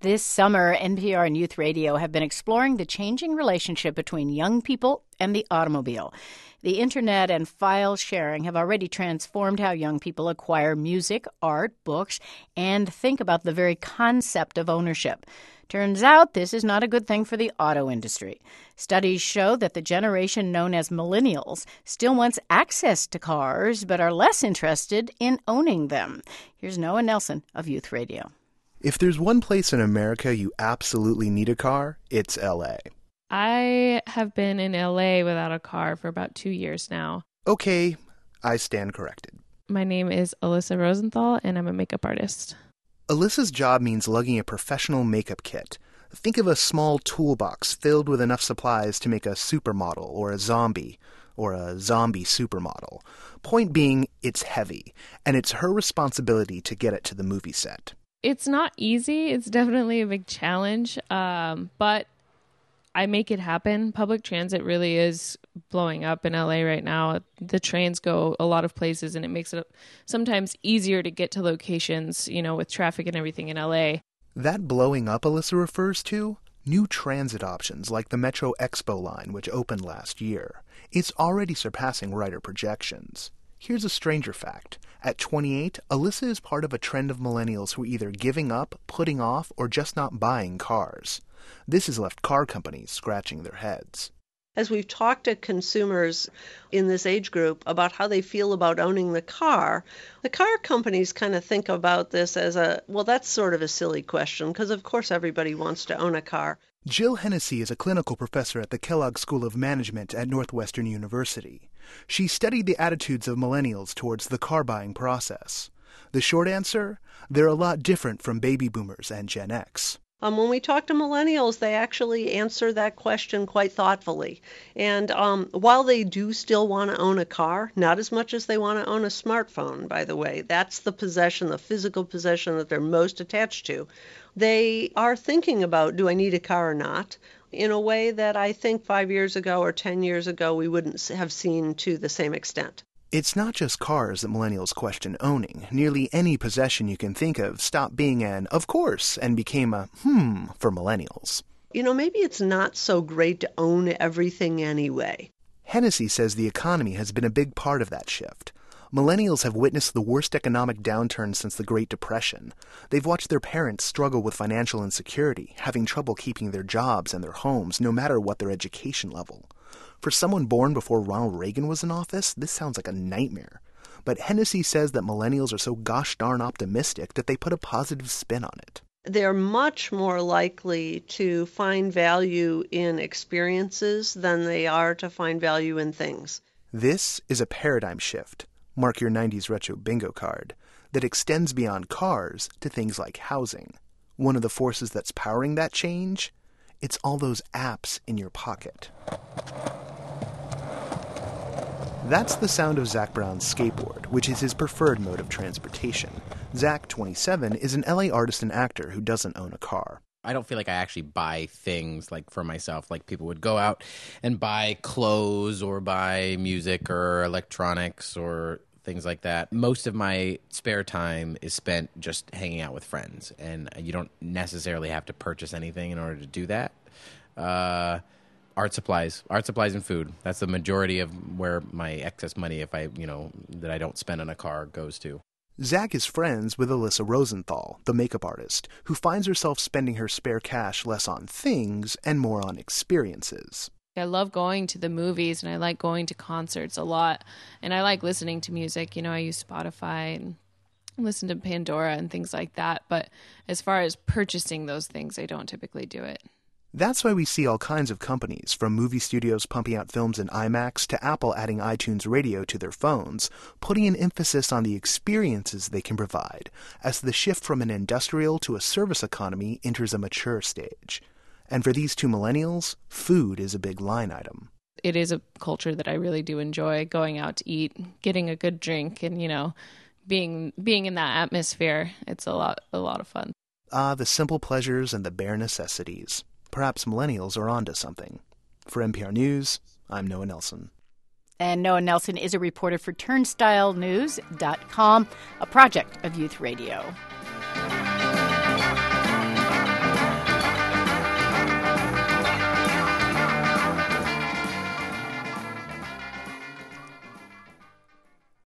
This summer, NPR and Youth Radio have been exploring the changing relationship between young people and the automobile. The internet and file sharing have already transformed how young people acquire music, art, books, and think about the very concept of ownership. Turns out this is not a good thing for the auto industry. Studies show that the generation known as millennials still wants access to cars but are less interested in owning them. Here's Noah Nelson of Youth Radio. If there's one place in America you absolutely need a car, it's L.A. I have been in L.A. without a car for about 2 years now. Okay, I stand corrected. My name is Alyssa Rosenthal, and I'm a makeup artist. Alyssa's job means lugging a professional makeup kit. Think of a small toolbox filled with enough supplies to make a supermodel or a zombie supermodel. Point being, it's heavy, and it's her responsibility to get it to the movie set. It's not easy. It's definitely a big challenge, but I make it happen. Public transit really is blowing up in LA right now. The trains go a lot of places, and it makes it sometimes easier to get to locations, with traffic and everything in LA. That blowing up Alyssa refers to? New transit options like the Metro Expo line, which opened last year. It's already surpassing writer projections. Here's a stranger fact. At 28, Alyssa is part of a trend of millennials who are either giving up, putting off, or just not buying cars. This has left car companies scratching their heads. As we've talked to consumers in this age group about how they feel about owning the car companies kind of think about this as that's sort of a silly question, because of course everybody wants to own a car. Jill Hennessy is a clinical professor at the Kellogg School of Management at Northwestern University. She studied the attitudes of millennials towards the car buying process. The short answer? They're a lot different from baby boomers and Gen X. When we talk to millennials, they actually answer that question quite thoughtfully. And while they do still want to own a car, not as much as they want to own a smartphone, by the way. That's the possession, the physical possession that they're most attached to. They are thinking about, do I need a car or not, in a way that I think 5 years ago or 10 years ago we wouldn't have seen to the same extent. It's not just cars that millennials question owning. Nearly any possession you can think of stopped being an of course and became a for millennials. Maybe it's not so great to own everything anyway. Hennessy says the economy has been a big part of that shift. Millennials have witnessed the worst economic downturn since the Great Depression. They've watched their parents struggle with financial insecurity, having trouble keeping their jobs and their homes, no matter what their education level. For someone born before Ronald Reagan was in office, this sounds like a nightmare. But Hennessy says that millennials are so gosh darn optimistic that they put a positive spin on it. They're much more likely to find value in experiences than they are to find value in things. This is a paradigm shift, mark your 90s retro bingo card, that extends beyond cars to things like housing. One of the forces that's powering that change? It's all those apps in your pocket. That's the sound of Zach Brown's skateboard, which is his preferred mode of transportation. Zach, 27, is an LA artist and actor who doesn't own a car. I don't feel like I actually buy things like for myself. Like people would go out and buy clothes or buy music or electronics or things like that. Most of my spare time is spent just hanging out with friends, and you don't necessarily have to purchase anything in order to do that. Art supplies and food. That's the majority of where my excess money, that I don't spend on a car, goes to. Zach is friends with Alyssa Rosenthal, the makeup artist, who finds herself spending her spare cash less on things and more on experiences. I love going to the movies, and I like going to concerts a lot, and I like listening to music. I use Spotify and listen to Pandora and things like that, but as far as purchasing those things, I don't typically do it. That's why we see all kinds of companies, from movie studios pumping out films in IMAX to Apple adding iTunes Radio to their phones, putting an emphasis on the experiences they can provide, as the shift from an industrial to a service economy enters a mature stage. And for these two millennials, food is a big line item. It is a culture that I really do enjoy, going out to eat, getting a good drink, and, being in that atmosphere. It's a lot of fun. The simple pleasures and the bare necessities. Perhaps millennials are onto something. For NPR News, I'm Noah Nelson. And Noah Nelson is a reporter for TurnstileNews.com, a project of Youth Radio.